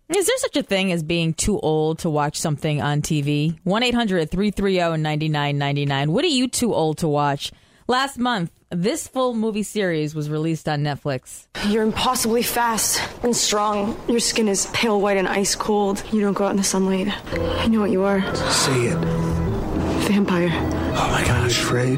Is there such a thing as being too old to watch something on TV? 1-800-330-9999. What are you too old to watch? Last month, this full movie series was released on Netflix. You're impossibly fast and strong. Your skin is pale white and ice cold. You don't go out in the sunlight. I know what you are. Say it. Vampire. Oh my gosh, afraid?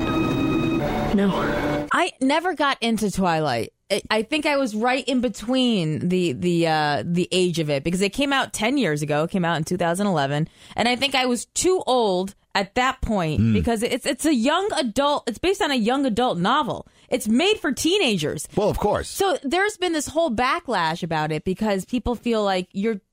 No. I never got into Twilight. I think I was right in between the age of it because it came out 10 years ago. It came out in 2011. And I think I was too old at that point because it's a young adult. It's based on a young adult novel. It's made for teenagers. Well, of course. So there's been this whole backlash about it because people feel like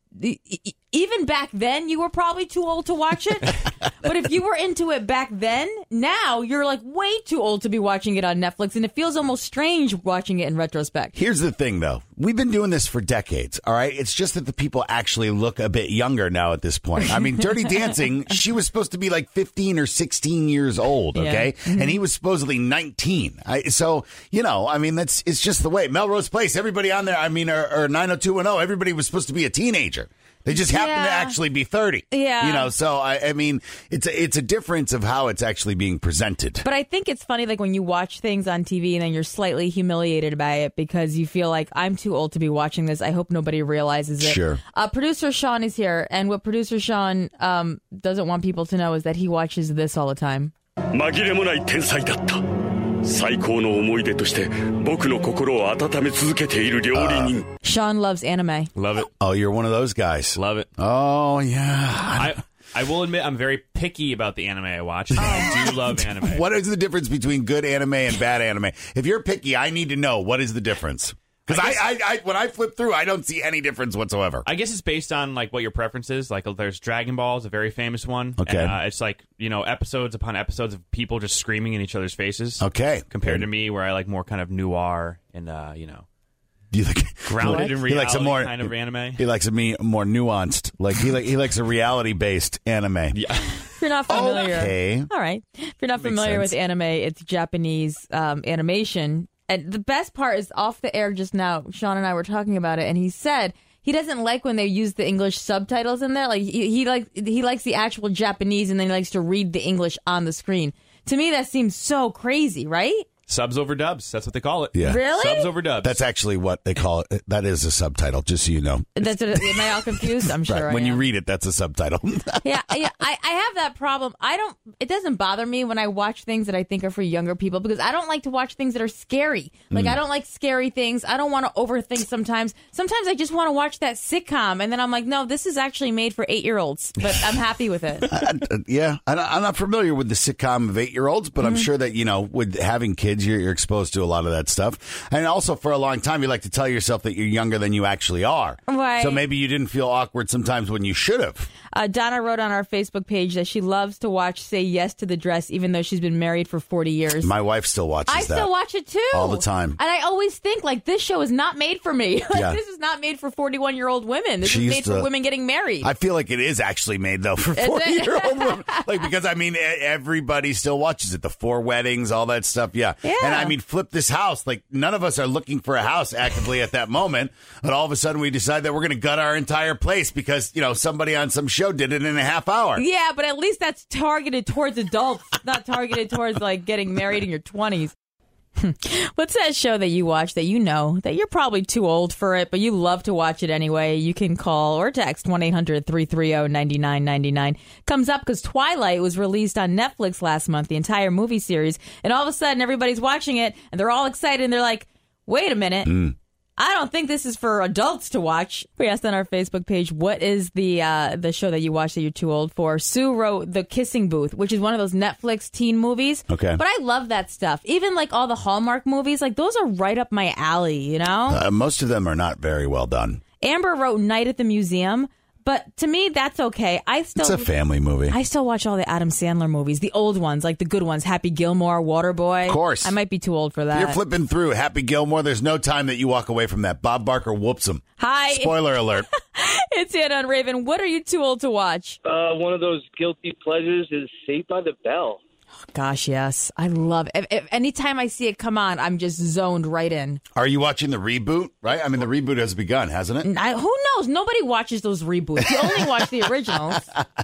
even back then, you were probably too old to watch it. But if you were into it back then, now you're like way too old to be watching it on Netflix. And it feels almost strange watching it in retrospect. Here's the thing, though. We've been doing this for decades, all right? It's just that the people actually look a bit younger now at this point. I mean, Dirty Dancing, she was supposed to be like 15 or 16 years old, okay? Yeah. And he was supposedly 19. So, I mean, it's just the way. Melrose Place, everybody on there, or 90210, everybody was supposed to be a teenager. They just happen to actually be 30. Yeah. So I mean, it's a difference of how it's actually being presented. But I think it's funny, like when you watch things on TV and then you're slightly humiliated by it because you feel like I'm too old to be watching this. I hope nobody realizes it. Sure. Producer Sean is here, and what producer Sean doesn't want people to know is that he watches this all the time. 紛れもない天才だった。最高の思い出として僕の心を温め続けている料理人。 Sean loves anime. Love it. Oh, you're one of those guys. Love it. Oh, yeah. I will admit I'm very picky about the anime I watch. I do love anime. What is the difference between good anime and bad anime? If you're picky, I need to know what is the difference. Because I when I flip through, I don't see any difference whatsoever. I guess it's based on like what your preference is. Like there's Dragon Ball is a very famous one. Okay. And, it's like, episodes upon episodes of people just screaming in each other's faces. Okay. Compared to me, where I like more kind of noir and, Do you like grounded in reality he likes a more, kind of anime. He likes a more nuanced. Like he likes a reality-based anime. Yeah. If you're not familiar. Okay. All right. If you're not familiar with anime, it's Japanese animation. And the best part is off the air just now, Sean and I were talking about it, and he said he doesn't like when they use the English subtitles in there. Like he likes the actual Japanese, and then he likes to read the English on the screen. To me, that seems so crazy, right? Subs over dubs. That's what they call it. Yeah. Really? Subs over dubs. That's actually what they call it. That is a subtitle, just so you know. That's what, am I all confused? I'm sure Right. When I am. you read it, that's a subtitle. Yeah. I have that problem. It doesn't bother me when I watch things that I think are for younger people because I don't like to watch things that are scary. Like, I don't like scary things. I don't want to overthink sometimes. Sometimes I just want to watch that sitcom, and then I'm like, no, this is actually made for 8-year-olds, but I'm happy with it. I'm not familiar with the sitcom of 8-year-olds, but I'm sure that, with having kids, you're exposed to a lot of that stuff. And also, for a long time, you like to tell yourself that you're younger than you actually are. Right. So maybe you didn't feel awkward sometimes when you should have. Donna wrote on our Facebook page that she loves to watch Say Yes to the Dress, even though she's been married for 40 years. My wife still watches that. I still watch it, too. All the time. And I always think, like, this show is not made for me. Yeah. This is not made for 41-year-old women. This is made for women getting married. I feel like it is actually made, though, for 40-year-old women. Because, everybody still watches it. The 4 weddings, all that stuff, yeah. And, flip this house. Like, none of us are looking for a house actively at that moment. But all of a sudden, we decide that we're going to gut our entire place because, somebody on some show did it in a half hour. Yeah, but at least that's targeted towards adults, not targeted towards, like, getting married in your 20s. What's that show that you watch that that you're probably too old for it, but you love to watch it anyway? You can call or text 1-800-330-9999. Comes up because Twilight was released on Netflix last month, the entire movie series, and all of a sudden everybody's watching it and they're all excited and they're like, wait a minute. I don't think this is for adults to watch. We asked on our Facebook page, what is the show that you watch that you're too old for? Sue wrote The Kissing Booth, which is one of those Netflix teen movies. Okay. But I love that stuff. Even like all the Hallmark movies, like those are right up my alley, Most of them are not very well done. Amber wrote Night at the Museum. But to me, that's okay. It's a family movie. I still watch all the Adam Sandler movies, the old ones, like the good ones, Happy Gilmore, Waterboy. Of course. I might be too old for that. You're flipping through Happy Gilmore. There's no time that you walk away from that. Bob Barker whoops him. Hi. Spoiler alert. It's Ann on Raven. What are you too old to watch? One of those guilty pleasures is Saved by the Bell. Gosh, yes. I love it. Anytime I see it come on, I'm just zoned right in. Are you watching the reboot? Right? I mean, the reboot has begun, hasn't it? Who knows? Nobody watches those reboots. You only watch the originals.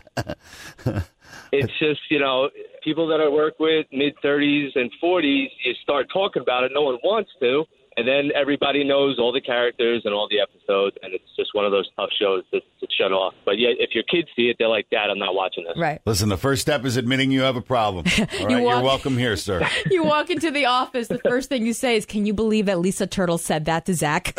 It's just, people that I work with, mid-30s and 40s, you start talking about it. No one wants to. And then everybody knows all the characters and all the episodes, and it's just one of those tough shows to shut off. But yeah, if your kids see it, they're like, Dad, I'm not watching this. Right. Listen, the first step is admitting you have a problem. All right, you're welcome here, sir. You walk into the office, the first thing you say is, can you believe that Lisa Turtle said that to Zach?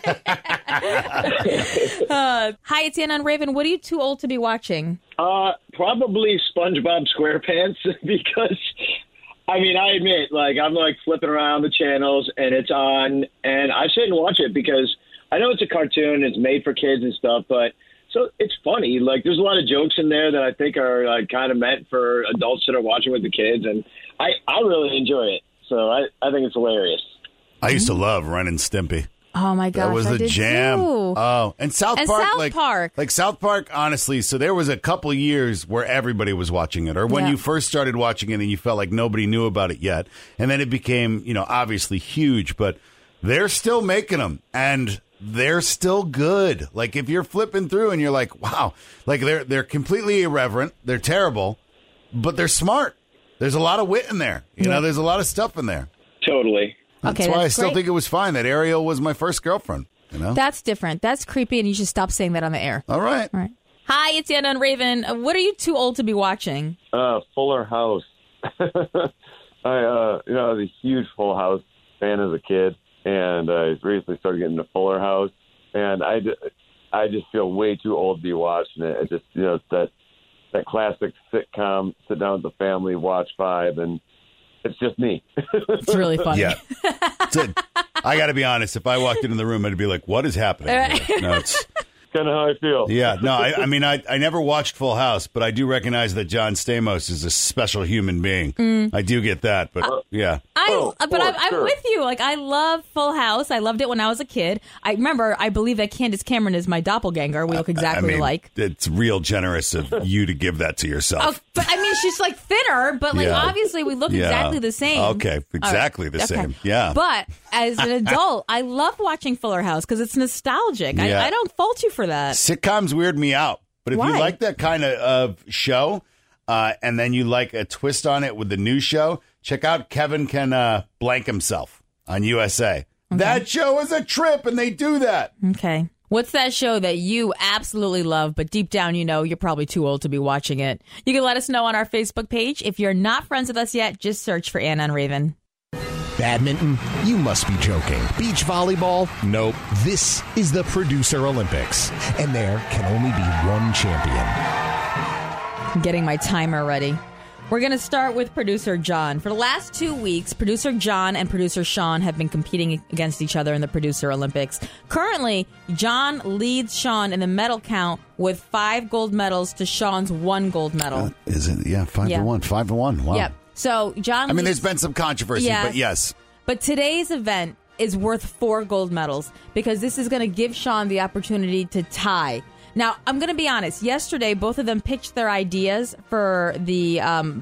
Hi, it's Anna and Raven. What are you too old to be watching? Probably SpongeBob SquarePants because... I mean, I admit, I'm flipping around the channels and it's on, and I sit and watch it because I know it's a cartoon, it's made for kids and stuff, but so it's funny. There's a lot of jokes in there that I think are kind of meant for adults that are watching with the kids, and I really enjoy it. So I think it's hilarious. I used to love Ren and Stimpy. Oh my gosh, that was the jam. Too. Oh, and South Park, Park. South Park. Honestly, so there was a couple of years where everybody was watching it, or when you first started watching it and you felt like nobody knew about it yet, and then it became, obviously huge. But they're still making them, and they're still good. If you're flipping through and you're like, wow, they're completely irreverent, they're terrible, but they're smart. There's a lot of wit in there. There's a lot of stuff in there. Totally. That's why I still think it was fine that Ariel was my first girlfriend. That's different. That's creepy, and you should stop saying that on the air. All right. Hi, it's Anna and Raven. What are you too old to be watching? Fuller House. I was a huge Full House fan as a kid, and I recently started getting into Fuller House, and I just feel way too old to be watching it. It just, it's that classic sitcom, sit down with the family, watch 5, and it's just me. It's really funny. Yeah. I got to be honest. If I walked into the room, I'd be like, what is happening here? No, it's kind of how I feel. Yeah. No, I mean, I never watched Full House, but I do recognize that John Stamos is a special human being. I do get that, but yeah. I'm with you. I love Full House. I loved it when I was a kid. I believe that Candace Cameron is my doppelganger. We look exactly alike. It's real generous of you to give that to yourself. But I mean, she's thinner, but obviously we look exactly the same. Okay, exactly the same. Yeah. But as an adult, I love watching Fuller House because it's nostalgic. I don't fault you for that. Sitcoms weird me out, but if you like that kind of show, and then you like a twist on it with the new show, check out Kevin Can Blank Himself on USA. Okay. That show is a trip, and they do that. Okay. What's that show that you absolutely love, but deep down you're probably too old to be watching it? You can let us know on our Facebook page. If you're not friends with us yet, just search for Anna and Raven. Badminton? You must be joking. Beach volleyball? Nope. This is the Producer Olympics, and there can only be one champion. I'm getting my timer ready. We're going to start with Producer John. For the last 2 weeks, Producer John and Producer Sean have been competing against each other in the Producer Olympics. Currently, John leads Sean in the medal count with 5 gold medals to Sean's 1 gold medal. Is it? Yeah, 5-1. 5-1. Wow. Yep. So, John there's been some controversy, but yes. But today's event is worth 4 gold medals because this is going to give Sean the opportunity to tie. Now, I'm going to be honest. Yesterday, both of them pitched their ideas for the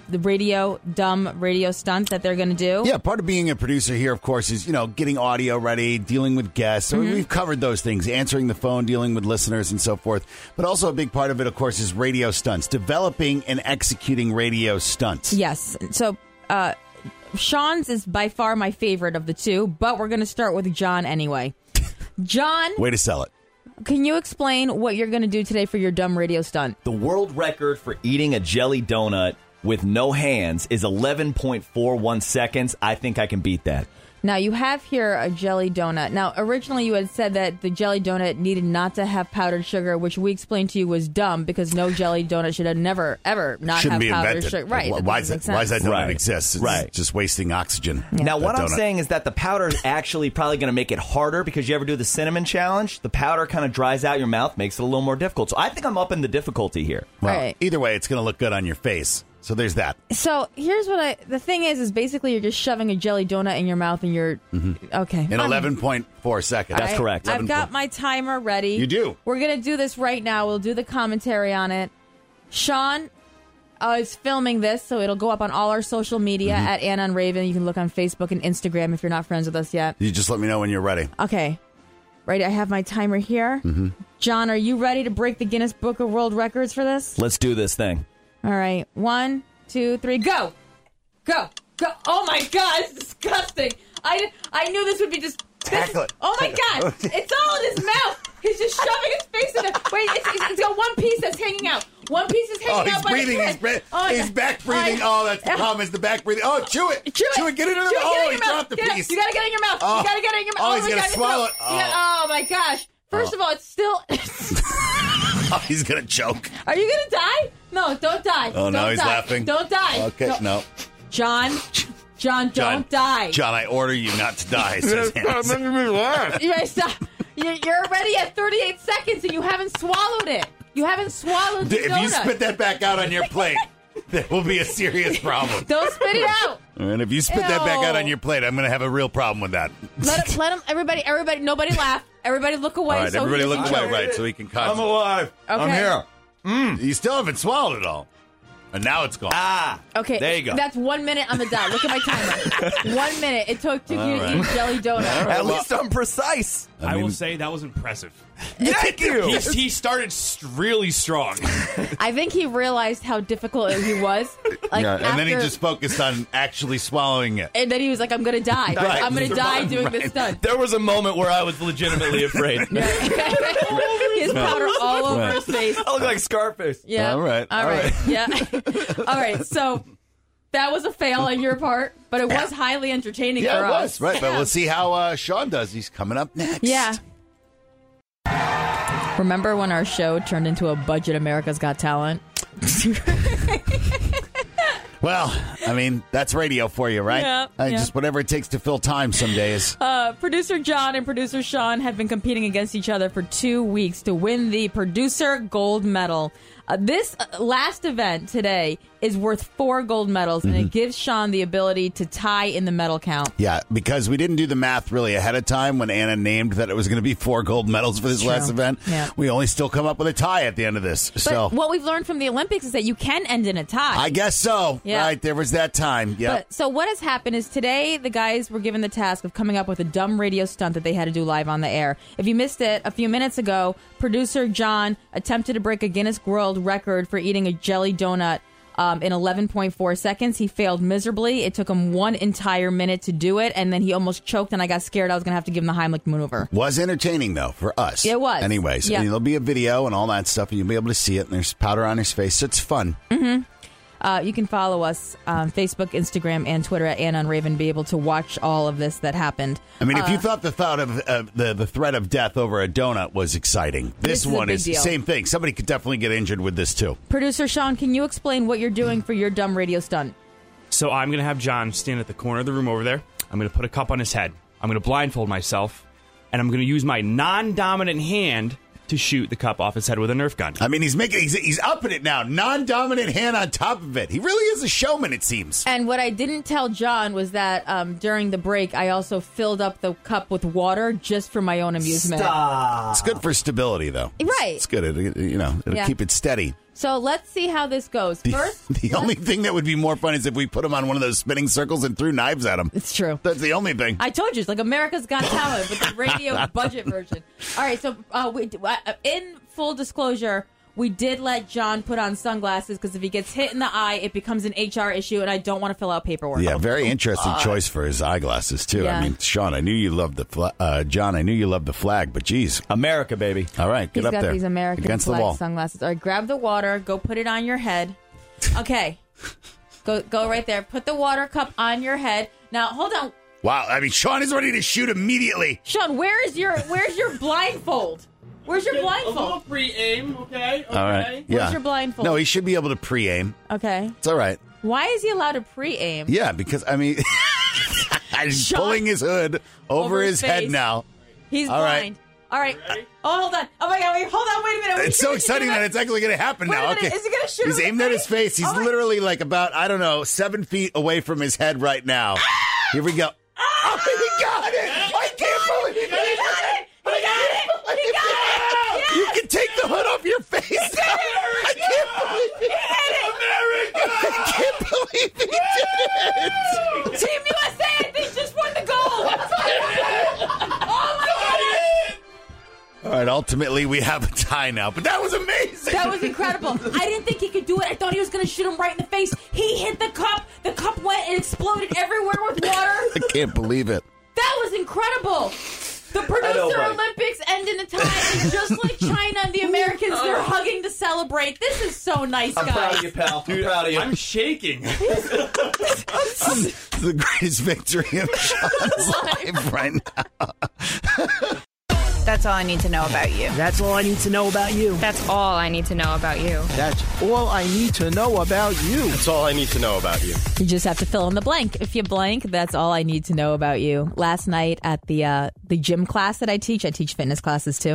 dumb radio stunt that they're going to do. Yeah, part of being a producer here, of course, is, getting audio ready, dealing with guests. So we've covered those things, answering the phone, dealing with listeners and so forth. But also a big part of it, of course, is radio stunts, developing and executing radio stunts. Yes. So Sean's is by far my favorite of the two, but we're going to start with John anyway. John. Way to sell it. Can you explain what you're going to do today for your dumb radio stunt? The world record for eating a jelly donut with no hands is 11.41 seconds. I think I can beat that. Now, you have here a jelly donut. Now, originally you had said that the jelly donut needed not to have powdered sugar, which we explained to you was dumb because no jelly donut should have never, ever not Shouldn't have powdered invented. sugar. Right. Why does that donut exist? It's just wasting oxygen. Yeah. Now, what I'm saying is that the powder is actually probably going to make it harder because you ever do the cinnamon challenge? The powder kind of dries out your mouth, makes it a little more difficult. So I think I'm up in the difficulty here. Well, either way, it's going to look good on your face. So there's that. So here's what the thing is basically you're just shoving a jelly donut in your mouth and you're, okay. In 11.4 seconds. That's correct. I've got my timer ready. You do. We're going to do this right now. We'll do the commentary on it. Sean, is filming this, so it'll go up on all our social media at Anna and Raven. You can look on Facebook and Instagram if you're not friends with us yet. You just let me know when you're ready. Okay. Ready? I have my timer here. John, are you ready to break the Guinness Book of World Records for this? Let's do this thing. All right. 1, 2, 3, go! Go! Go! Oh my God, it's disgusting. I knew this would be just... Tackle it. Oh my God! It's all in his mouth. He's just shoving his face in it. Wait, it's got one piece that's hanging out. One piece is hanging out. He's breathing. He's back breathing. That's the problem. Is the back breathing? Oh, chew it. Chew it. Get it in the mouth. He dropped the piece. You gotta get it in your mouth. You gotta get it in your mouth. Oh, he's gonna swallow it. Oh my gosh! First of all, it's still. Oh, he's gonna choke. Are you gonna die? No, don't die. Oh no, he's laughing. Don't die. Okay, no. John, don't die. John, I order you not to die. Says Hans. You guys stop. You're already at 38 seconds and you haven't swallowed it. You haven't swallowed the donut. If you spit that back out on your plate, there will be a serious problem. Don't spit it out. And if you spit that back out on your plate, I'm going to have a real problem with that. Let him. Everybody. Nobody laugh. Everybody look away. All right, so everybody look away, right? So he can concentrate. I'm alive. Okay. I'm here. You still haven't swallowed it all. And now it's gone. Okay. There you go. That's 1 minute on the dot. Look at my timer. 1 minute. It took you to eat jelly donut. At least I'm precise. I will say that was impressive. Thank you. He started really strong. I think he realized how difficult he was. Like and then he just focused on actually swallowing it. And then he was like, I'm going to die. Right. I'm going to die doing this stunt. There was a moment where I was legitimately afraid. He has powder all over his face. I look like Scarface. Yeah. All right. Yeah. All right. So that was a fail on your part, but it was highly entertaining for us. Yeah, it was. Right. But we'll see how Sean does. He's coming up next. Yeah. Remember when our show turned into a budget America's Got Talent? Well, I mean, that's radio for you, right? Yeah. Just whatever it takes to fill time some days. Producer John and producer Sean have been competing against each other for 2 weeks to win the producer gold medal. This last event today is worth 4 gold medals, and it gives Sean the ability to tie in the medal count. Yeah, because we didn't do the math really ahead of time when Anna named that it was going to be 4 gold medals for this last event. Yeah. We only still come up with a tie at the end of this. But what we've learned from the Olympics is that you can end in a tie. I guess so. Yeah. Right, there was that time. Yeah. So what has happened is today the guys were given the task of coming up with a dumb radio stunt that they had to do live on the air. If you missed it, a few minutes ago, producer John attempted to break a Guinness World Record for eating a jelly donut in 11.4 seconds. He failed miserably. It took him 1 entire minute to do it, and then he almost choked, and I got scared I was going to have to give him the Heimlich maneuver. Was entertaining, though, for us. It was. Anyways, Yeah. and there'll be a video and all that stuff, and you'll be able to see it, and there's powder on his face, so it's fun. You can follow us on Facebook, Instagram, and Twitter at Anna and Raven, be able to watch all of this that happened. I mean, if you thought the thought of the threat of death over a donut was exciting, this is a one big is the deal. same thing. Somebody could definitely get injured with this, too. Producer Sean, can you explain what you're doing for your dumb radio stunt? So I'm going to have John stand at the corner of the room over there. I'm going to put a cup on his head. I'm going to blindfold myself, and I'm going to use my non-dominant hand to shoot the cup off his head with a Nerf gun. I mean, he's upping it now. Non-dominant hand on top of it. He really is a showman, it seems. And what I didn't tell John was that during the break, I also filled up the cup with water just for my own amusement. Stop. It's good for stability, though. Right. It's good. It'll keep it steady. So let's see how this goes. First, The only thing that would be more fun is if we put him on one of those spinning circles and threw knives at him. It's true. That's the only thing. I told you, it's like America's Got Talent, but the radio budget version. All right, so in full disclosure, we did let John put on sunglasses because if he gets hit in the eye, it becomes an HR issue, and I don't want to fill out paperwork. Yeah, very interesting choice for his eyeglasses, too. Yeah. I mean, Sean, I knew you loved the John, I knew you loved the flag, but geez. America, baby. All right, get He's up got there. these American against the flag wall. sunglasses. All right, grab the water. Go put it on your head. Okay. Go right there. Put the water cup on your head. Now, hold on. Wow, I mean, Sean is ready to shoot immediately. Sean, where's your blindfold? Where's your A little blindfold? pre-aim, okay? All right. Yeah. Where's your blindfold? No, he should be able to pre-aim. Okay. It's all right. Why is he allowed to pre-aim? Yeah, because, I mean, he's Sean- pulling his hood over his head face. now. He's All right. blind. All right. Oh, hold on. Oh, my God. Wait, hold on. Wait a minute. It's so exciting that it's actually going to happen Wait a now. minute. Okay. Is he gonna shoot He's him in aimed the at his face? face. He's Oh, my- literally like about, 7 feet away from his head right now. Here we go. Oh, he got it! I can't believe it! He got it! He got it! You can take the hood off your face. I can't believe it. ultimately we have a tie now. But that was amazing. That was incredible. I didn't think he could do it. I thought he was going to shoot him right in the face. He hit the cup. The cup went and exploded everywhere with water. I can't believe it. That was incredible. The producer Olympics end in a tie, and just like China and the Americans, they're hugging to celebrate. This is so nice, guys. I'm proud of you, pal. I'm proud of you. I'm shaking. The greatest victory of Sean's life right now. That's all I need to know about you. That's all I need to know about you. That's all I need to know about you. That's all I need to know about you. That's all I need to know about you. You just have to fill in the blank. If you blank, that's all I need to know about you. Last night at the gym class that I teach fitness classes too.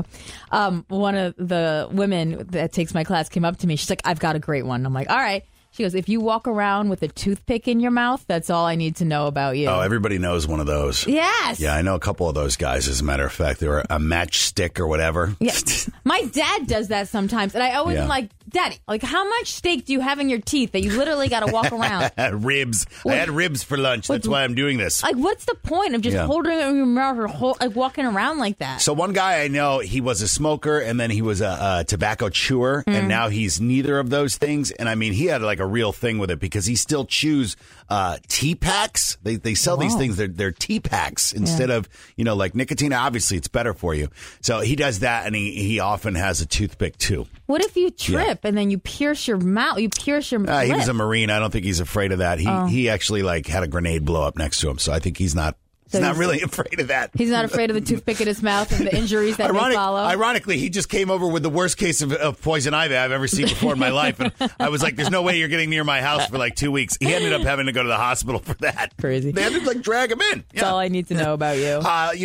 One of the women that takes my class came up to me. She's like, "I've got a great one." I'm like, "All right." She goes, "If you walk around with a toothpick in your mouth, that's all I need to know about you." Oh, everybody knows one of those. Yes. Yeah, I know a couple of those guys, as a matter of fact. They were a matchstick or whatever. Yeah. My dad does that sometimes. And I always am like, "Daddy, like how much steak do you have in your teeth that you literally got to walk around?" Ribs. I had ribs for lunch. That's why I'm doing this. Like, what's the point of just holding it in your mouth or like walking around like that? So one guy I know, he was a smoker and then he was a tobacco chewer. And now he's neither of those things. And I mean, he had like a real thing with it because he still chews tea packs. They sell these things. They're tea packs instead of, like nicotine. Obviously, it's better for you. So he does that, and he often has a toothpick, too. What if you trip and then you pierce your mouth? You pierce your lip. He was a Marine. I don't think he's afraid of that. He actually had a grenade blow up next to him. So I think he's not really afraid of that. He's not afraid of the toothpick in his mouth and the injuries that may follow. Ironically, he just came over with the worst case of poison ivy I've ever seen before in my life. And I was like, there's no way you're getting near my house for like 2 weeks. He ended up having to go to the hospital for that. Crazy. They had to drag him in. That's all I need to know about you.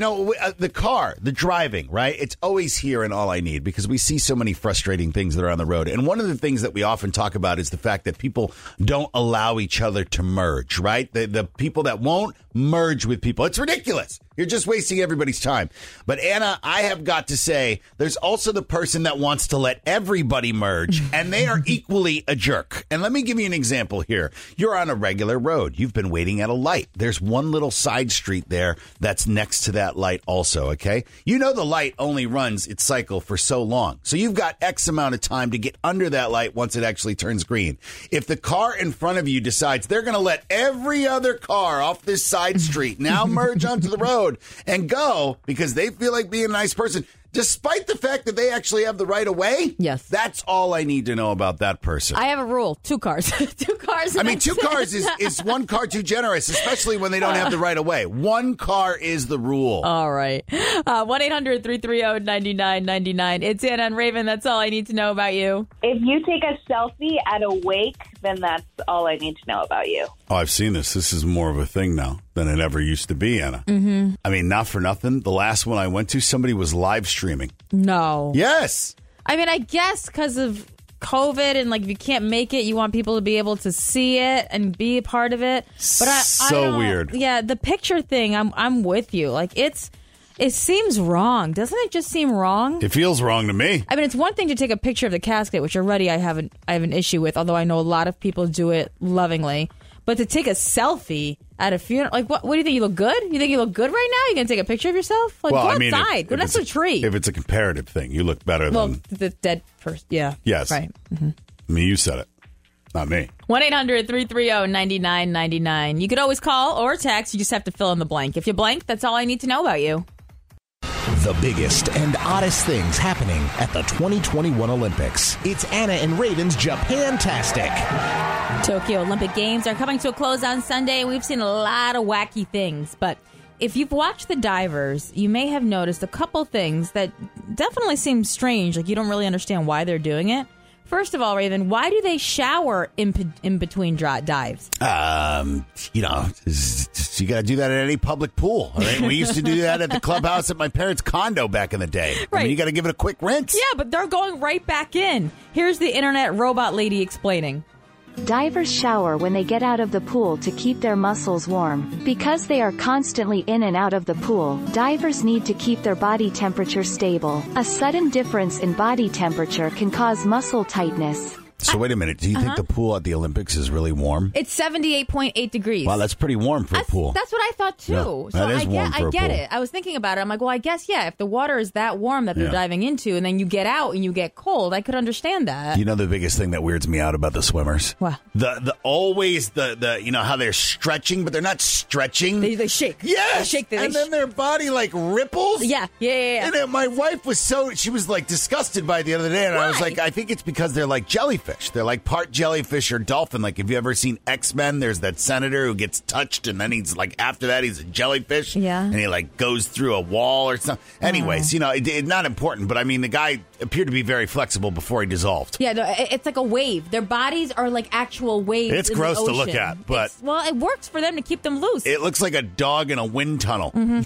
The car, the driving, right? It's always here in All I Need because we see so many frustrating things that are on the road. And one of the things that we often talk about is the fact that people don't allow each other to merge, right? The people that won't merge with people. It's ridiculous. You're just wasting everybody's time. But Anna, I have got to say, there's also the person that wants to let everybody merge, and they are equally a jerk. And let me give you an example here. You're on a regular road. You've been waiting at a light. There's one little side street there that's next to that light also, okay? You know the light only runs its cycle for so long. So you've got X amount of time to get under that light once it actually turns green. If the car in front of you decides they're going to let every other car off this side street now merge onto the road and go because they feel like being a nice person, despite the fact that they actually have the right of way. Yes. That's all I need to know about that person. I have a rule. 2 cars. 2 cars. I mean, 2 cars is 1 car too generous, especially when they don't have the right of way. 1 car is the rule. All right. 1-800-330-9999. It's Anna and Raven. That's all I need to know about you. If you take a selfie at a wake, then that's all I need to know about you. Oh, I've seen this. This is more of a thing now than it ever used to be, Anna. Mm-hmm. I mean, not for nothing. The last one I went to, somebody was live streaming. No. Yes. I mean, I guess because of COVID and if you can't make it, you want people to be able to see it and be a part of it. But I don't, weird. Yeah, the picture thing, I'm with you. It seems wrong. Doesn't it just seem wrong? It feels wrong to me. I mean, it's one thing to take a picture of the casket, which already I have an issue with, although I know a lot of people do it lovingly. But to take a selfie at a funeral, what do you think? You look good? You think you look good right now? You gonna take a picture of yourself? Go outside. Go next to a tree. If it's a comparative thing, you look better than the dead person. Yeah. Yes. Right. Mm-hmm. I mean, you said it, not me. 1-800-330-9999. You could always call or text. You just have to fill in the blank. If you blank, that's all I need to know about you. The biggest and oddest things happening at the 2021 Olympics. It's Anna and Raven's Japan-tastic. Tokyo Olympic Games are coming to a close on Sunday. We've seen a lot of wacky things, but if you've watched the divers, you may have noticed a couple things that definitely seem strange, like you don't really understand why they're doing it. First of all, Raven, why do they shower in between dives? You got to do that at any public pool. All right? We used to do that at the clubhouse at my parents' condo back in the day. Right. I mean, you got to give it a quick rinse. Yeah, but they're going right back in. Here's the internet robot lady explaining. Divers shower when they get out of the pool to keep their muscles warm. Because they are constantly in and out of the pool, divers need to keep their body temperature stable. A sudden difference in body temperature can cause muscle tightness. So wait a minute. Do you think the pool at the Olympics is really warm? It's 78.8 degrees. Wow, that's pretty warm for a pool. That's what I thought too. Yeah, so that is warm for a I get pool. it. I was thinking about it. I'm like, well, I guess if the water is that warm that they're diving into, and then you get out and you get cold, I could understand that. You know the biggest thing that weirds me out about the swimmers? What? The you know how they're stretching, but they're not stretching. They shake. Yes. They shake. And then their body like ripples. Yeah. And then my wife was she was like disgusted by it the other day, and I was like, I think it's because they're like jellyfish. They're like part jellyfish or dolphin. Like, have you ever seen X-Men? There's that senator who gets touched, and then he's like, after that, he's a jellyfish. Yeah. And he like goes through a wall or something. Anyways, it's not important, but I mean, the guy appeared to be very flexible before he dissolved. Yeah, no, it's like a wave. Their bodies are like actual waves. It's in gross the to look ocean. at, but it works for them to keep them loose. it looks like a dog in a wind tunnel. And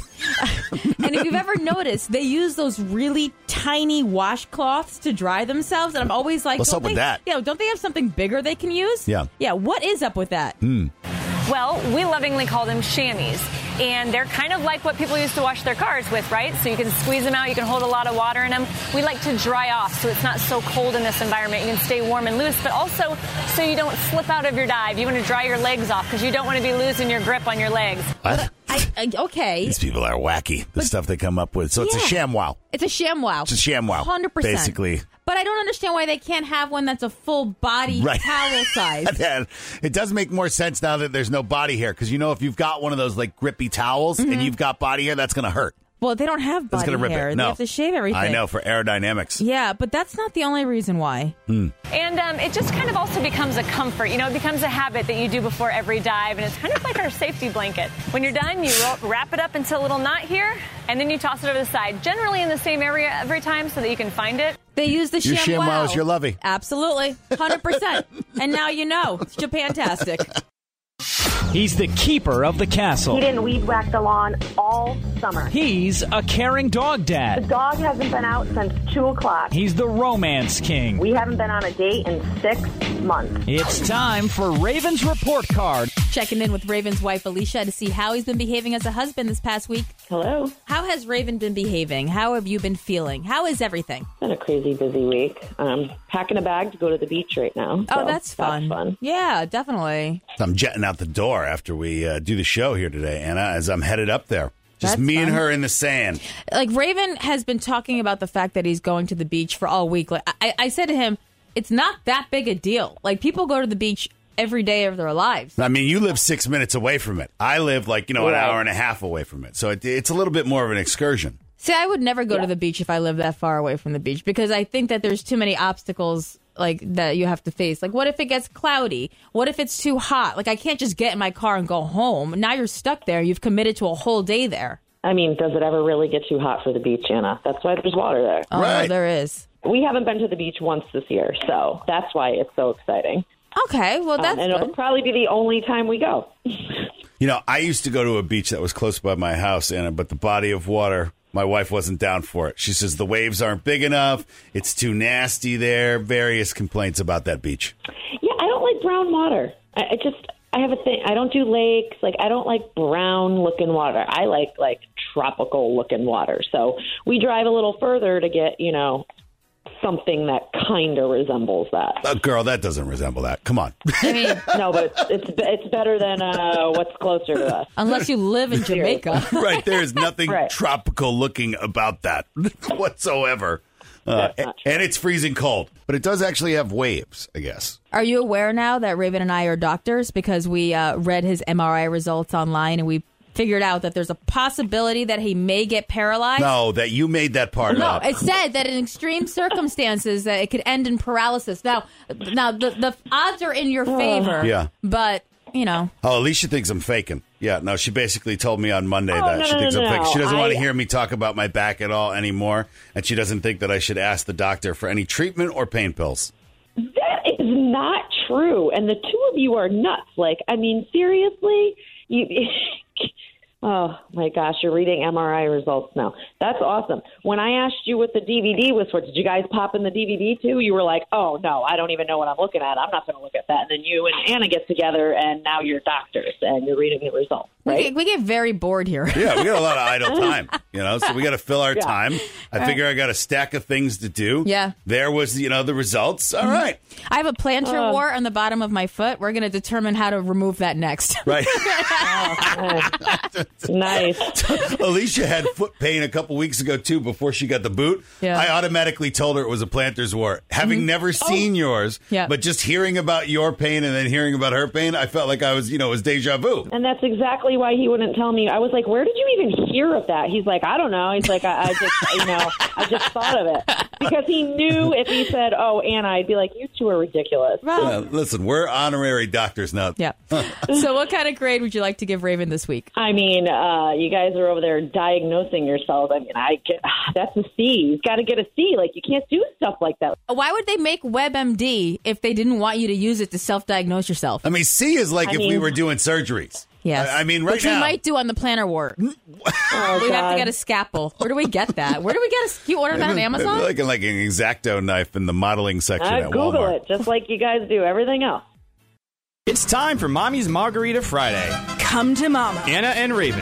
if you've ever noticed, they use those really tiny washcloths to dry themselves, and I'm always like, What's up with that? Yeah, don't they have something bigger they can use? Yeah. Yeah, what is up with that? Well, we lovingly call them chamois, and they're kind of like what people used to wash their cars with, right? So you can squeeze them out, you can hold a lot of water in them. We like to dry off so it's not so cold in this environment. You can stay warm and loose, but also so you don't slip out of your dive. You want to dry your legs off because you don't want to be losing your grip on your legs. What? Okay. These people are wacky, the stuff they come up with. So it's a ShamWow. It's a ShamWow. It's a ShamWow. 100%. Basically. But I don't understand why they can't have one that's a full body towel size. Yeah, it does make more sense now that there's no body hair, because if you've got one of those like grippy towels and you've got body hair, that's going to hurt. Well, they don't have That's body going to rip hair. it. They No. have to shave everything. I know, for aerodynamics. Yeah, but that's not the only reason why. And it just kind of also becomes a comfort. It becomes a habit that you do before every dive, and it's kind of like our safety blanket. When you're done, you wrap it up into a little knot here, and then you toss it over the side, generally in the same area every time so that you can find it. They use the Your ShamWow. ShamWow is your lovey. Absolutely. 100%. And now you know. It's Japantastic. He's the keeper of the castle. He didn't weed whack the lawn all summer. He's a caring dog The dad. dog hasn't been out since 2 o'clock. He's the romance king. We haven't been on a date in 6 months. It's time for Raven's Report Card. Checking in with Raven's wife, Alicia, to see how he's been behaving as a husband this past week. Hello. How has Raven been behaving? How have you been feeling? How is everything? It's been a crazy busy week. Packing a bag to go to the beach right now. Oh, that's fun. Yeah, definitely. I'm jetting out the door after we do the show here today, Anna, as I'm headed up there. Just That's me and fun. her in the sand. Like, Raven has been talking about the fact that he's going to the beach for all week. Like, I said to him, it's not that big a deal. Like, people go to the beach every day of their lives. I mean, you live 6 minutes away from it. I live an hour and a half away from it. So it's a little bit more of an excursion. See, I would never go to the beach if I lived that far away from the beach, because I think that there's too many obstacles that you have to face. Like, what if it gets cloudy? What if it's too hot? Like, I can't just get in my car and go home. Now you're stuck there. You've committed to a whole day there. I mean, does it ever really get too hot for the beach, Anna? That's why there's water there. Oh, right. There is. We haven't been to the beach once this year, so that's why it's so exciting. Okay, well, that's and it'll probably be the only time we go. I used to go to a beach that was close by my house, Anna, but the body of water, my wife wasn't down for it. She says the waves aren't big enough. It's too nasty there. Various complaints about that beach. Yeah, I don't like brown water. I have a thing. I don't do lakes. I don't like brown looking water. I like tropical looking water. So we drive a little further to get, something that kind of resembles that. Girl, that doesn't resemble that. Come on. I mean, no, but it's better than what's closer to us. Unless you live in Jamaica. Right. There is nothing tropical looking about that whatsoever. And it's freezing cold. But it does actually have waves, I guess. Are you aware now that Raven and I are doctors? Because we read his MRI results online, and we figured out that there's a possibility that he may get paralyzed. No, that you made that part up. No, it said that in extreme circumstances that it could end in paralysis. Now the odds are in your favor. Yeah. But, Oh, Alicia thinks I'm faking. Yeah, no, she basically told me on Monday that she thinks I'm faking. She doesn't want to hear me talk about my back at all anymore, and she doesn't think that I should ask the doctor for any treatment or pain pills. That is not true. And the two of you are nuts. Seriously? Oh, my gosh, you're reading MRI results now. That's awesome. When I asked you what the DVD was for, did you guys pop in the DVD too? You were like, oh, no, I don't even know what I'm looking at. I'm not going to look at that. And then you and Anna get together, and now you're doctors, and you're reading the results. right? We get very bored here. Yeah, we got a lot of idle time, so we got to fill our time. I figure I got a stack of things to do. Yeah. There was, the results. All right. I have a plantar wart on the bottom of my foot. We're going to determine how to remove that next. Right. Nice. Alicia had foot pain a couple weeks ago, too, before she got the boot. Yeah. I automatically told her it was a plantar's wart. Having never seen yours, but just hearing about your pain and then hearing about her pain, I felt like I was, it was deja vu. And that's exactly why he wouldn't tell me. I was like, where did you even hear of that? He's like, I don't know. He's like, I just thought of it. Because he knew if he said, oh, Anna, I'd be like, you two are ridiculous. Listen, we're honorary doctors now. Yeah. So what kind of grade would you like to give Raven this week? I mean, you guys are over there diagnosing yourselves. I mean, that's a C. You've got to get a C. Like, you can't do stuff like that. Why would they make WebMD if they didn't want you to use it to self-diagnose yourself? I mean, C is like we were doing surgeries. Yes. I mean, right Which now. we might do on the plantar wart. We have to get a scalpel. Where do we get that? Where do we get you order that on Amazon? Like an X-Acto knife in the modeling section at Google Walmart. it, just like you guys do everything else. It's time for Mommy's Margarita Friday. Come to Mama. Anna and Raven.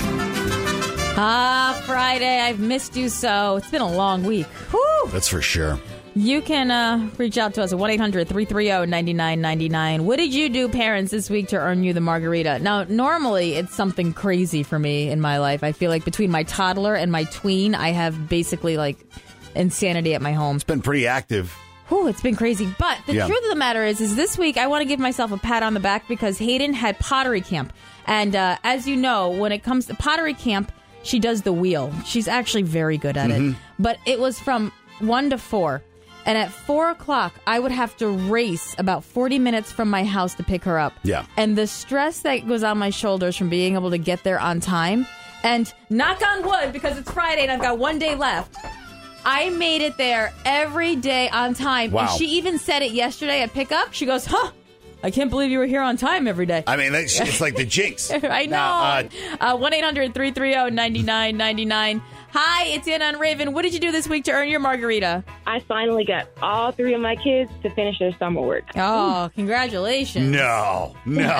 Friday. I've missed you so. It's been a long week. Whew. That's for sure. You can reach out to us at 1-800-330-9999. What did you do, parents, this week to earn you the margarita? Now, normally it's something crazy for me in my life. I feel like between my toddler and my tween, I have basically like insanity at my home. It's been pretty active. Whew, it's been crazy. But the truth of the matter is this week I want to give myself a pat on the back because Hayden had pottery camp. And as you know, when it comes to pottery camp, she does the wheel. She's actually very good at it. But it was from 1 to 4. And at 4 o'clock, I would have to race about 40 minutes from my house to pick her up. Yeah. And the stress that was on my shoulders from being able to get there on time, and knock on wood, because it's Friday and I've got 1 day left, I made it there every day on time. Wow. And she even said it yesterday at pickup. She goes, I can't believe you were here on time every day. I mean, it's like the jinx. I know. 1-800-330-9999. Hi, it's Anna and Raven. What did you do this week to earn your margarita? I finally got all 3 of my kids to finish their summer work. Oh, congratulations. No.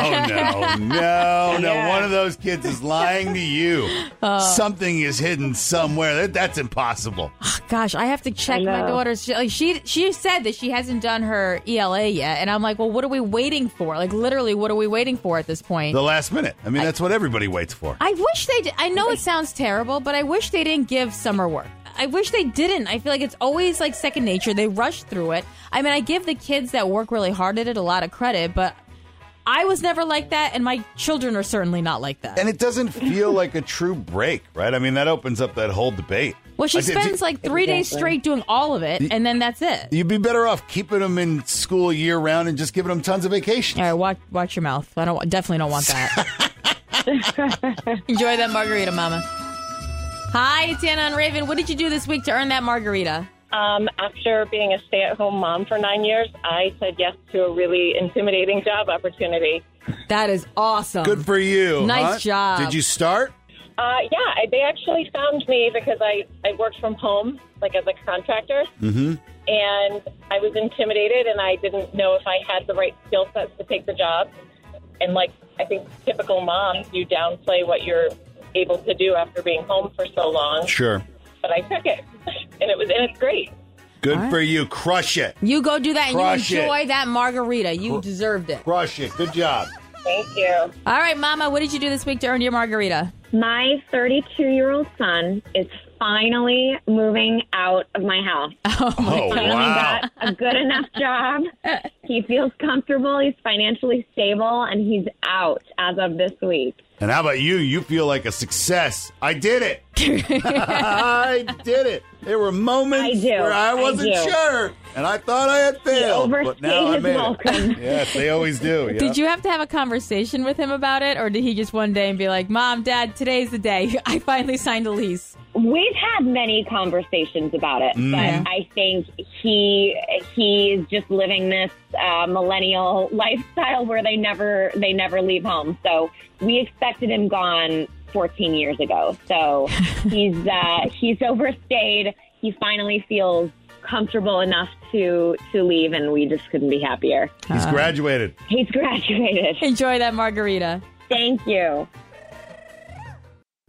Yeah. One of those kids is lying to you. Something is hidden somewhere. That's impossible. Gosh, I have to check my daughter's. She said that she hasn't done her ELA yet, and I'm like, well, what are we waiting for? Like, literally, what are we waiting for at this point? The last minute. I mean, that's what everybody waits for. I wish they did. I know it sounds terrible, but I wish they didn't give summer work. I wish they didn't. I feel like it's always like second nature. They rush through it. I mean, I give the kids that work really hard at it a lot of credit, but I was never like that, and my children are certainly not like that. And it doesn't feel like a true break, right? I mean, that opens up that whole debate. Well, she spends like 3 days straight doing all of it, and then that's it. You'd be better off keeping them in school year round and just giving them tons of vacation. All right, watch your mouth. I definitely don't want that. Enjoy that margarita, Mama. Hi, it's Anna and Raven. What did you do this week to earn that margarita? After being a stay-at-home mom for 9 years, I said yes to a really intimidating job opportunity. That is awesome. Good for you. Nice job. Did you start? Yeah, they actually found me because I worked from home, like as a contractor. Mm-hmm. And I was intimidated, and I didn't know if I had the right skill sets to take the job. And like, I think typical moms, you downplay what you're able to do after being home for so long. Sure. But I took it, and it's great. Good for you. Crush it. You go do that and Crush you enjoy it. that margarita. You deserved it. Crush it. Good job. Thank you. All right, Mama, what did you do this week to earn your margarita? My 32-year-old son is finally moving out of my house. Oh, my He finally got a good enough job. He feels comfortable. He's financially stable, and he's out as of this week. And how about you? You feel like a success. I did it. I did it. There were moments where I wasn't sure, and I thought I had failed. But now I made it. Yes, they always do. Yeah. Did you have to have a conversation with him about it, or did he just one day and be like, Mom, Dad, today's the day. I finally signed a lease. We've had many conversations about it, but I think he is just living this millennial lifestyle where they never leave home. So we expected him gone 14 years ago. So he's overstayed. He finally feels comfortable enough to leave, and we just couldn't be happier. He's graduated. He's graduated. Enjoy that margarita. Thank you.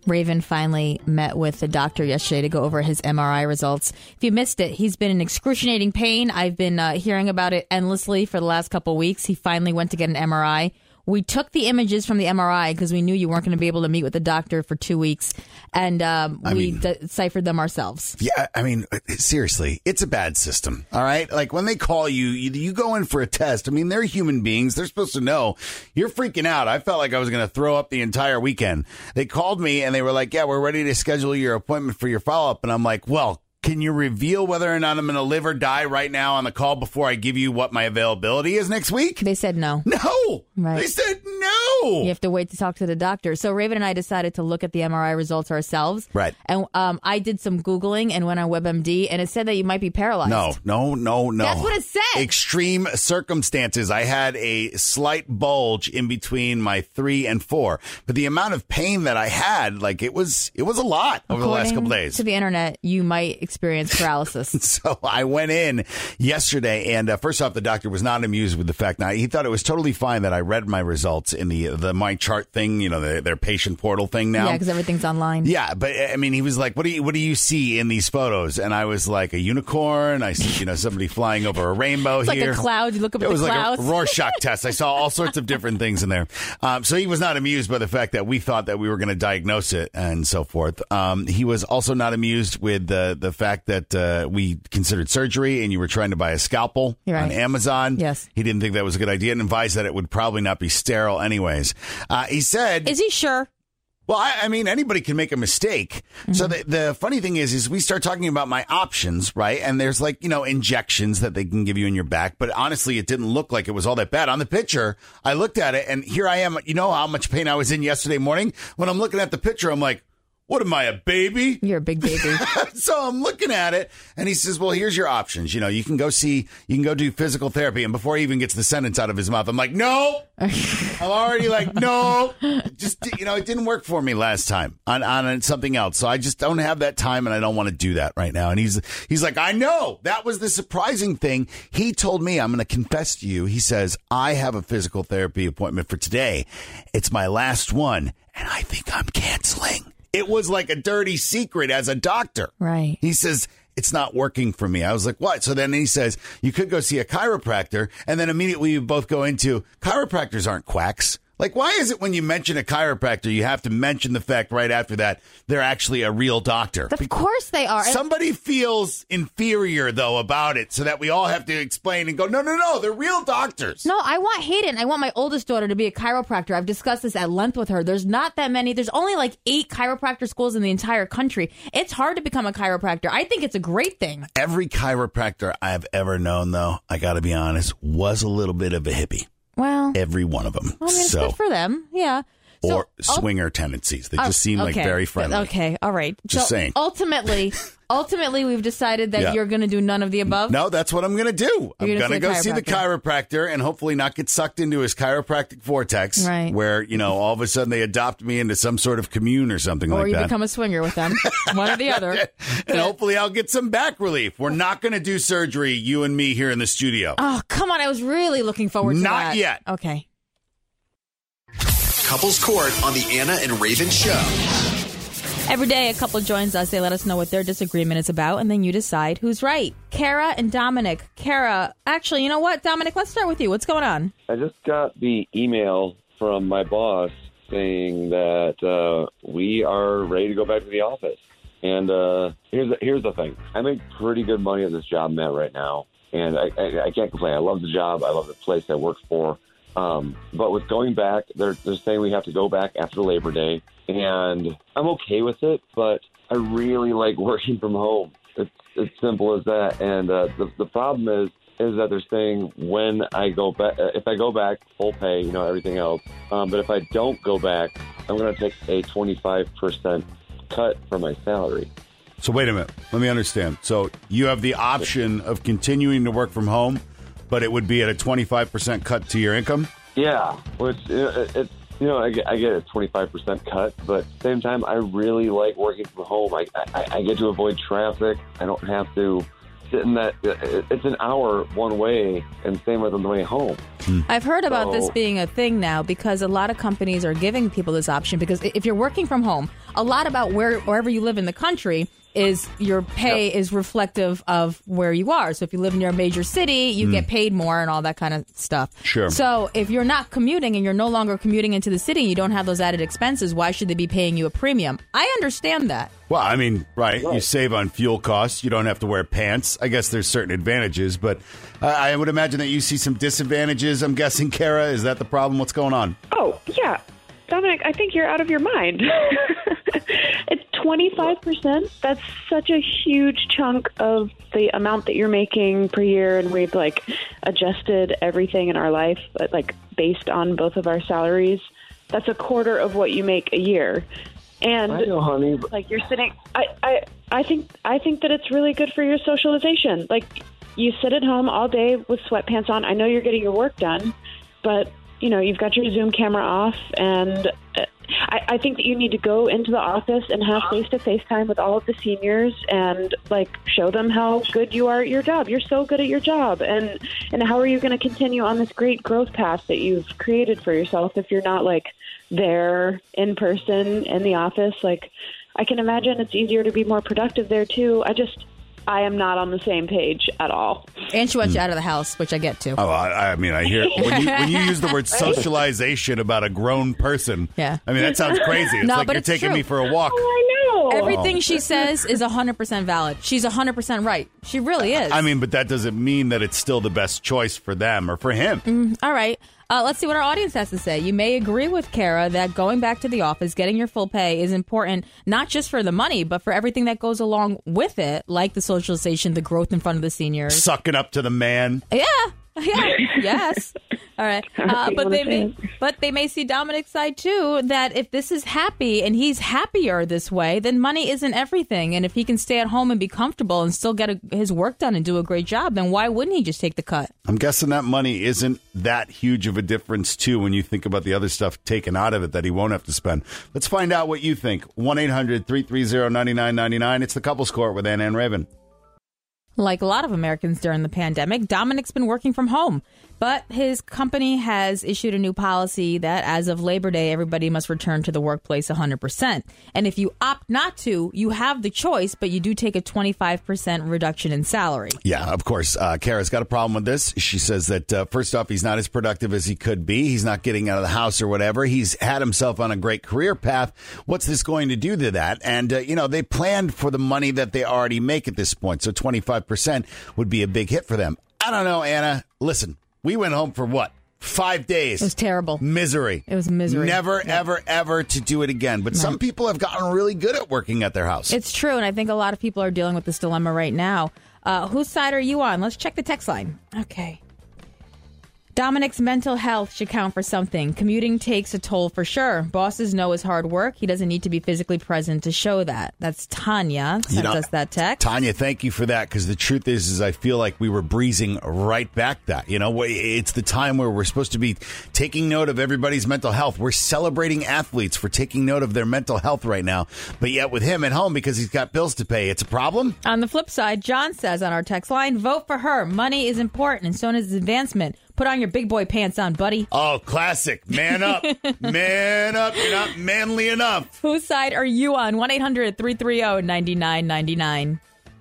Raven finally met with the doctor yesterday to go over his MRI results. If you missed it, he's been in excruciating pain. I've been hearing about it endlessly for the last couple of weeks. He finally went to get an MRI. We took the images from the MRI because we knew you weren't going to be able to meet with the doctor for 2 weeks, and we deciphered them ourselves. Yeah, I mean, seriously, it's a bad system, all right? Like, when they call you, you go in for a test. I mean, they're human beings. They're supposed to know. You're freaking out. I felt like I was going to throw up the entire weekend. They called me, and they were like, yeah, we're ready to schedule your appointment for your follow-up. And I'm like, well, can you reveal whether or not I'm going to live or die right now on the call before I give you what my availability is next week? They said no. No. Right. They said no. You have to wait to talk to the doctor. So Raven and I decided to look at the MRI results ourselves. Right. And I did some Googling and went on WebMD, and it said that you might be paralyzed. No. That's what it said. Extreme circumstances. I had a slight bulge in between my 3 and 4. But the amount of pain that I had, like, it was a lot over the last couple days. To the internet, you might experience paralysis. So I went in yesterday, and first off, the doctor was not amused with the fact that he thought it was totally fine that I read my results in the My Chart thing, their patient portal thing now. Yeah, because everything's online. Yeah, but I mean, he was like, "What do you see in these photos?" And I was like, "A unicorn." I see, somebody flying over a rainbow it's here. Like a cloud. You look up at the clouds. It was like a Rorschach test. I saw all sorts of different things in there. So he was not amused by the fact that we thought that we were going to diagnose it and so forth. He was also not amused with the fact that we considered surgery and you were trying to buy a scalpel on Amazon. Yes. He didn't think that was a good idea and advised that it would probably not be sterile anyways. He said... Is he sure? Well, I mean, anybody can make a mistake. Mm-hmm. So the funny thing is we start talking about my options, right? And there's injections that they can give you in your back. But honestly, it didn't look like it was all that bad. On the picture, I looked at it and here I am. You know how much pain I was in yesterday morning? When I'm looking at the picture, I'm like, what am I, a baby? You're a big baby. So I'm looking at it, and he says, well, here's your options. You can go do physical therapy. And before he even gets the sentence out of his mouth, I'm like, no. I'm already like, no. It didn't work for me last time on something else. So I just don't have that time, and I don't want to do that right now. And he's like, I know. That was the surprising thing. He told me, I'm going to confess to you. He says, I have a physical therapy appointment for today. It's my last one, and I think I'm canceling. It was like a dirty secret as a doctor. Right. He says, it's not working for me. I was like, what? So then he says, you could go see a chiropractor. And then immediately you both go into chiropractors aren't quacks. Like, why is it when you mention a chiropractor, you have to mention the fact right after that they're actually a real doctor? Of course they are. Somebody feels inferior, though, about it, so that we all have to explain and go, no, they're real doctors. No, I want Hayden. I want my oldest daughter to be a chiropractor. I've discussed this at length with her. There's not that many. There's only 8 chiropractor schools in the entire country. It's hard to become a chiropractor. I think it's a great thing. Every chiropractor I've ever known, though, I got to be honest, was a little bit of a hippie. Well, every one of them. I mean, it's good for them. Yeah. Or swinger tendencies. They just seem like very friendly. Okay. All right. Just saying. Ultimately, we've decided that you're going to do none of the above. No, that's what I'm going to do. I'm going to go see the chiropractor and hopefully not get sucked into his chiropractic vortex. Right. Where, all of a sudden they adopt me into some sort of commune or something like that. Or you become a swinger with them. One or the other. And hopefully I'll get some back relief. We're not going to do surgery, you and me here in the studio. Oh, come on. I was really looking forward to that. Not yet. Okay. Couples Court on the Anna and Raven Show. Every day, a couple joins us. They let us know what their disagreement is about, and then you decide who's right. Kara and Dominic. Kara, actually, you know what, Dominic? Let's start with you. What's going on? I just got the email from my boss saying that we are ready to go back to the office. And here's the thing. I make pretty good money at this job I'm at right now, and I can't complain. I love the job. I love the place I work for. But with going back, they're saying we have to go back after Labor Day, and I'm okay with it, but I really like working from home. It's simple as that. And the problem is that they're saying when I go back, if I go back, full pay, everything else. But if I don't go back, I'm going to take a 25% cut from my salary. So wait a minute. Let me understand. So you have the option of continuing to work from home, but it would be at a 25% cut to your income? Yeah, which it's I get a 25% cut, but at the same time, I really like working from home. I get to avoid traffic. I don't have to sit in that. It's an hour one way, and same with on the way home. I've heard about this being a thing now because a lot of companies are giving people this option because if you're working from home, a lot about wherever you live in the country is your pay is reflective of where you are. So if you live near a major city, you get paid more and all that kind of stuff. Sure. So if you're not commuting and you're no longer commuting into the city, you don't have those added expenses, why should they be paying you a premium? I understand that. Well, I mean, right. You save on fuel costs. You don't have to wear pants. I guess there's certain advantages, but I would imagine that you see some disadvantages. I'm guessing, Kara, is that the problem? What's going on? Oh, yeah. Dominic, I think you're out of your mind. It's 25%. That's such a huge chunk of the amount that you're making per year, and we've adjusted everything in our life, based on both of our salaries. That's a quarter of what you make a year. And I know, honey. you're sitting. I think that it's really good for your socialization. You sit at home all day with sweatpants on. I know you're getting your work done, but you've got your Zoom camera off, and I think that you need to go into the office and have face-to-face time with all of the seniors and show them how good you are at your job. You're so good at your job, and how are you going to continue on this great growth path that you've created for yourself if you're not there in person in the office? I can imagine it's easier to be more productive there too. I am not on the same page at all. And she wants you out of the house, which I get to. Oh, I mean, I hear when you use the word socialization about a grown person. Yeah. I mean, that sounds crazy. It's but you're it's taking true. me for a walk. Oh, I know. Everything she says is 100% valid. She's 100% right. She really is. I mean, but that doesn't mean that it's still the best choice for them or for him. All right. Let's see what our audience has to say. You may agree with Kara that going back to the office, getting your full pay is important, not just for the money, but for everything that goes along with it, like the socialization, the growth in front of the seniors. Sucking up to the man. Yeah. Yes. All right. But they may see Dominic's side too, that if this is happy and he's happier this way, then money isn't everything. And if he can stay at home and be comfortable and still get his work done and do a great job, then why wouldn't he just take the cut? I'm guessing that money isn't that huge of a difference too when you think about the other stuff taken out of it that he won't have to spend. Let's find out what you think. 1-800-330-9999. It's the Couples Court with Anna and Raven. Like a lot of Americans during the pandemic, Dominic's been working from home. But his company has issued a new policy that as of Labor Day, everybody must return to the workplace 100%. And if you opt not to, you have the choice, but you do take a 25% reduction in salary. Yeah, of course. Kara's got a problem with this. She says that, first off, he's not as productive as he could be. He's not getting out of the house or whatever. He's had himself on a great career path. What's this going to do to that? And, they planned for the money that they already make at this point. So 25% would be a big hit for them. I don't know, Anna. Listen. We went home for what? 5 days. It was terrible. Misery. It was misery. Never, ever to do it again. But some people have gotten really good at working at their house. It's true, and I think a lot of people are dealing with this dilemma right now. Whose side are you on? Let's check the text line. Okay. Dominic's mental health should count for something. Commuting takes a toll for sure. Bosses know his hard work. He doesn't need to be physically present to show that. That's Tanya sent us that text. Tanya, thank you for that, because the truth is I feel like we were breezing right back that. It's the time where we're supposed to be taking note of everybody's mental health. We're celebrating athletes for taking note of their mental health right now. But yet with him at home because he's got bills to pay, it's a problem. On the flip side, John says on our text line, vote for her. Money is important, and so is advancement. Put on your big boy pants on, buddy. Oh, classic. Man up. Man up. You're not manly enough. Whose side are you on? 1-800-330-9999.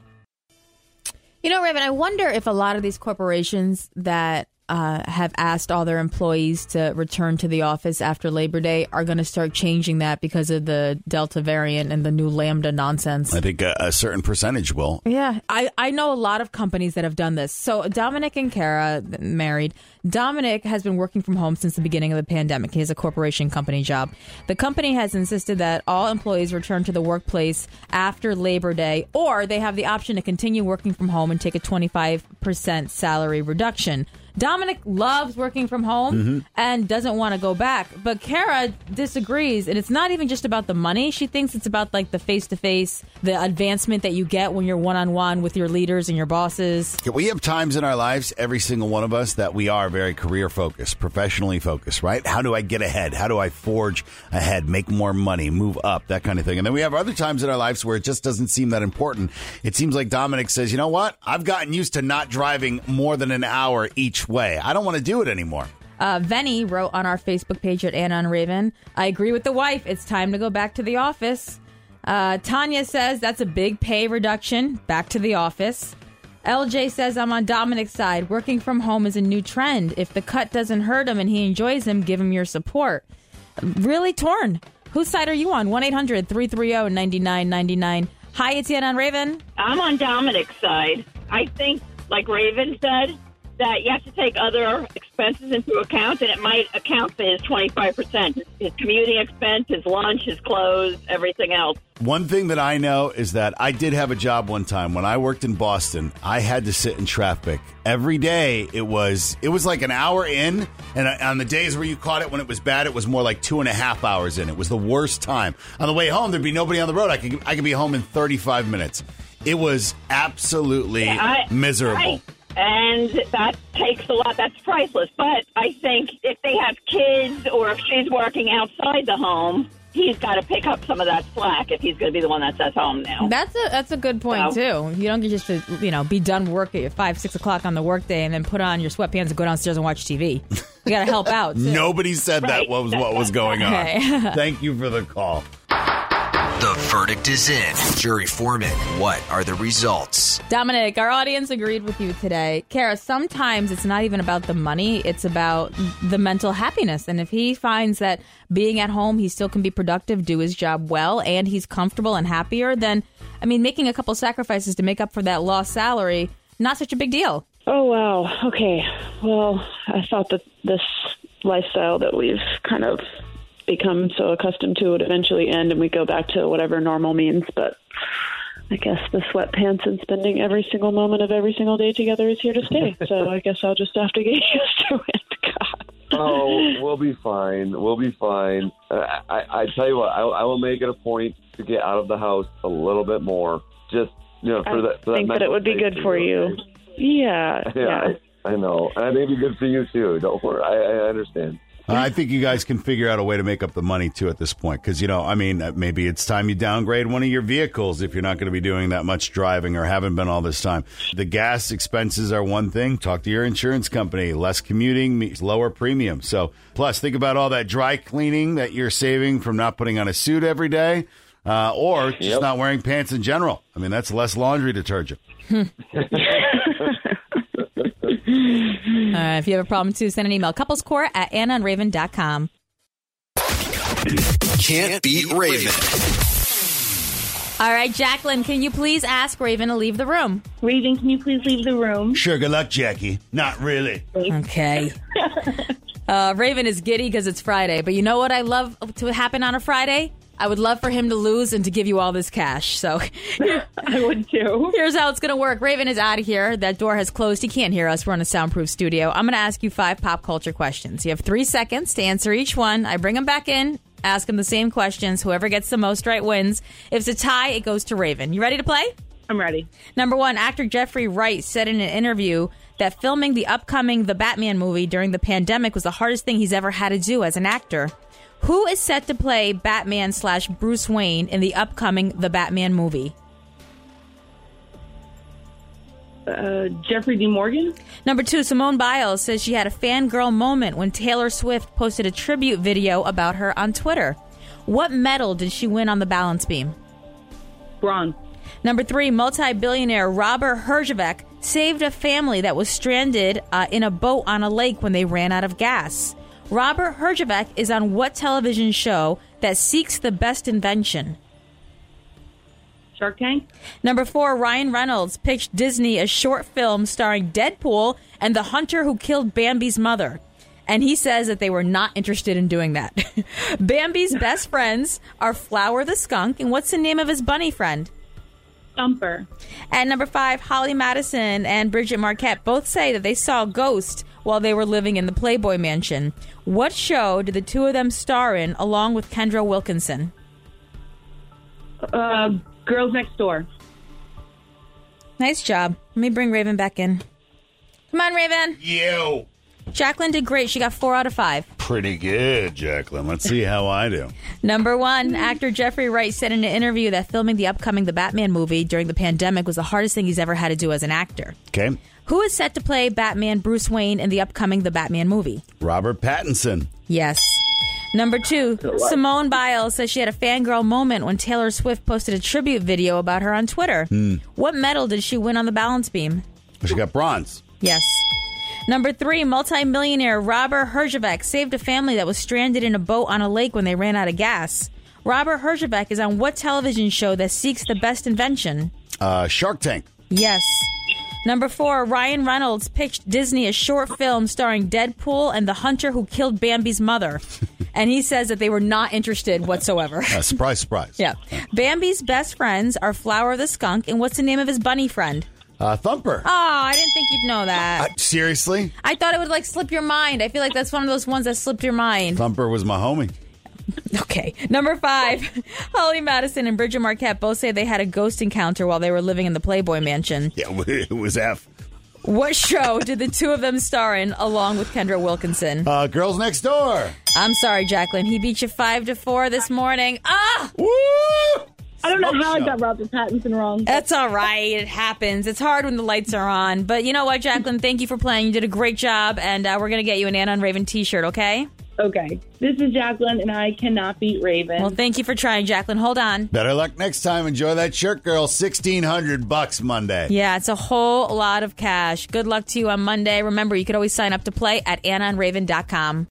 Raven, I wonder if a lot of these corporations that have asked all their employees to return to the office after Labor Day are going to start changing that because of the Delta variant and the new Lambda nonsense. I think a certain percentage will. Yeah, I know a lot of companies that have done this. So Dominic and Kara, married. Dominic has been working from home since the beginning of the pandemic. He has a corporation company job. The company has insisted that all employees return to the workplace after Labor Day, or they have the option to continue working from home and take a 25% salary reduction. Dominic loves working from home and doesn't want to go back. But Kara disagrees, and it's not even just about the money. She thinks it's about the face-to-face, the advancement that you get when you're one-on-one with your leaders and your bosses. We have times in our lives, every single one of us, that we are very career-focused, professionally focused, right? How do I get ahead? How do I forge ahead, make more money, move up, that kind of thing. And then we have other times in our lives where it just doesn't seem that important. It seems like Dominic says, you know what? I've gotten used to not driving more than an hour each which way. I don't want to do it anymore. Venny wrote on our Facebook page at Anna and Raven, I agree with the wife. It's time to go back to the office. Tanya says that's a big pay reduction. Back to the office. LJ says I'm on Dominic's side. Working from home is a new trend. If the cut doesn't hurt him and he enjoys him, give him your support. Really torn. Whose side are you on? 1-800-330-9999. Hi, it's Anna and Raven. I'm on Dominic's side. I think, like Raven said, that you have to take other expenses into account, and it might account for his 25%. His commuting expense, his lunch, his clothes, everything else. One thing that I know is that I did have a job one time. When I worked in Boston, I had to sit in traffic. Every day, it was like an hour in, and on the days where you caught it when it was bad, it was more like 2.5 hours in. It was the worst time. On the way home, there'd be nobody on the road. I could be home in 35 minutes. It was absolutely miserable. And that takes a lot. That's priceless. But I think if they have kids or if she's working outside the home, he's got to pick up some of that slack if he's going to be the one that's at home now. That's a good point, too. You don't get just to, be done work at 5, 6 o'clock on the workday and then put on your sweatpants and go downstairs and watch TV. You got to help out, too. Nobody said that what was going on. Okay. Thank you for the call. The verdict is in. Jury foreman, what are the results? Dominic, our audience agreed with you today. Kara, sometimes it's not even about the money. It's about the mental happiness. And if he finds that being at home, he still can be productive, do his job well, and he's comfortable and happier, then, making a couple sacrifices to make up for that lost salary, not such a big deal. Oh, wow. Okay. Well, I thought that this lifestyle that we've kind of become so accustomed to would eventually end and we go back to whatever normal means, but I guess the sweatpants and spending every single moment of every single day together is here to stay. So I guess I'll just have to get used to it. God. Oh, we'll be fine. We'll be fine. I tell you what, I will make it a point to get out of the house a little bit more. Just, for that. I think that it would be good for you. Yeah. I know. And it may be good for you, too. Don't worry. I understand. I think you guys can figure out a way to make up the money, too, at this point. Because, maybe it's time you downgrade one of your vehicles if you're not going to be doing that much driving or haven't been all this time. The gas expenses are one thing. Talk to your insurance company. Less commuting means lower premium. So, plus, think about all that dry cleaning that you're saving from not putting on a suit every day or just not wearing pants in general. That's less laundry detergent. If you have a problem, too, send an email. couplescourt@annaandraven.com. Can't beat Raven. All right, Jacqueline, can you please ask Raven to leave the room? Raven, can you please leave the room? Sure, good luck, Jackie. Not really. Okay. Raven is giddy because it's Friday, but you know what I love to happen on a Friday? I would love for him to lose and to give you all this cash. So I would too. Here's how it's going to work. Raven is out of here. That door has closed. He can't hear us. We're in a soundproof studio. I'm going to ask you 5 pop culture questions. You have 3 seconds to answer each one. I bring him back in, ask him the same questions. Whoever gets the most right wins. If it's a tie, it goes to Raven. You ready to play? I'm ready. Number 1, actor Jeffrey Wright said in an interview that filming the upcoming The Batman movie during the pandemic was the hardest thing he's ever had to do as an actor. Who is set to play Batman/Bruce Wayne in the upcoming The Batman movie? Jeffrey D. Morgan. Number 2, Simone Biles says she had a fangirl moment when Taylor Swift posted a tribute video about her on Twitter. What medal did she win on the balance beam? Bronze. Number 3, multi-billionaire Robert Herjavec saved a family that was stranded in a boat on a lake when they ran out of gas. Robert Herjavec is on what television show that seeks the best invention? Shark Tank. Number 4, Ryan Reynolds pitched Disney a short film starring Deadpool and the hunter who killed Bambi's mother. And he says that they were not interested in doing that. Bambi's best friends are Flower the skunk, and what's the name of his bunny friend? Thumper. And number 5, Holly Madison and Bridget Marquette both say that they saw a ghost while they were living in the Playboy Mansion. What show did the two of them star in along with Kendra Wilkinson? Girls Next Door. Nice job. Let me bring Raven back in. Come on, Raven. You. Jacqueline did great. She got 4 out of 5. pretty good, Jacqueline. Let's see how I do. Number 1, actor Jeffrey Wright said in an interview that filming the upcoming The Batman movie during the pandemic was the hardest thing he's ever had to do as an actor. Okay. Who is set to play Batman Bruce Wayne in the upcoming The Batman movie? Robert Pattinson. Yes. Number 2, Simone Biles says she had a fangirl moment when Taylor Swift posted a tribute video about her on Twitter. What medal did she win on the balance beam? She got bronze. Yes. Number 3, multimillionaire Robert Herjavec saved a family that was stranded in a boat on a lake when they ran out of gas. Robert Herjavec is on what television show that seeks the best invention? Shark Tank. Yes. Number 4, Ryan Reynolds pitched Disney a short film starring Deadpool and the hunter who killed Bambi's mother. And he says that they were not interested whatsoever. Surprise, surprise. Yeah. Bambi's best friends are Flower the skunk, and what's the name of his bunny friend? Thumper. Oh, I didn't think you'd know that. Seriously? I thought it would, slip your mind. I feel like that's one of those ones that slipped your mind. Thumper was my homie. Okay. Number 5, Holly Madison and Bridget Marquette both say they had a ghost encounter while they were living in the Playboy Mansion. Yeah, it was F. What show did the two of them star in along with Kendra Wilkinson? Girls Next Door. I'm sorry, Jacqueline. He beat you 5-4 this morning. Woo! I don't know how I got Robert Pattinson wrong. That's all right. It happens. It's hard when the lights are on. But you know what, Jacqueline? Thank you for playing. You did a great job. And we're going to get you an Anna and Raven t-shirt, okay? Okay. This is Jacqueline, and I cannot beat Raven. Well, thank you for trying, Jacqueline. Hold on. Better luck next time. Enjoy that shirt, girl. $1,600 Monday. Yeah, it's a whole lot of cash. Good luck to you on Monday. Remember, you could always sign up to play at AnnaandRaven.com.